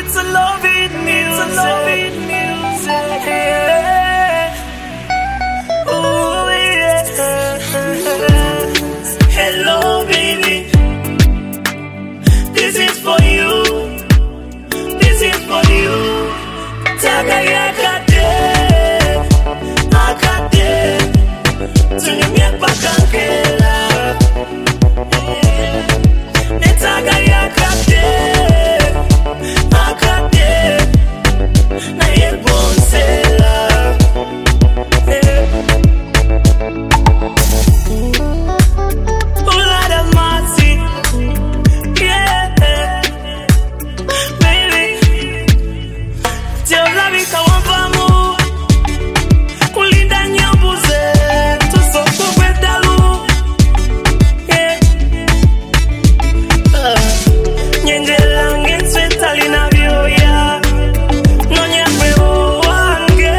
It's a loving music. It's a loving music. Yeah. Ooh, yeah. Hello, baby. This is for you. This is for you. Tagayakate, akate, tunyumye pakankela. Netagayakate, akate, na yebonsela. Ulada masi, yeah, baby. Tell love it, I want famu. Kulinda nyambuze, tusoko kwedalu. Yeah. Nyenjela ngetsweta linavyoya. Nonyakwe uwange.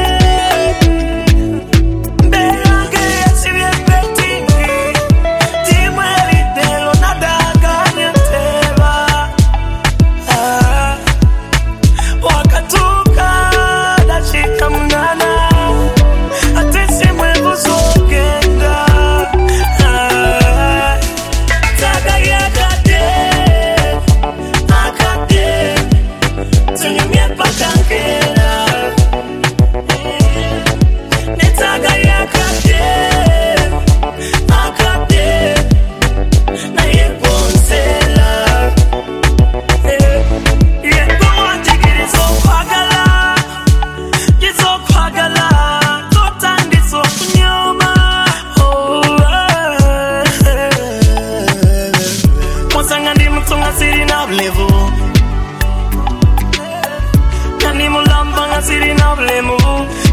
Mbelange yasivye petini. Timwe litelo nadaga nyateba. Wakatuka dashika mnana. Atesi mwevu zogenda. Tagayakate, akate, tunyumye pakankela. Netagayakate, akate, na yebonsela. Yego wanjigirizokwagala, gizokwagala, totandizo kunyoma. Mwasanga ndi mutunga sirina bulevu, kandi mulamba nga sirina bulemu.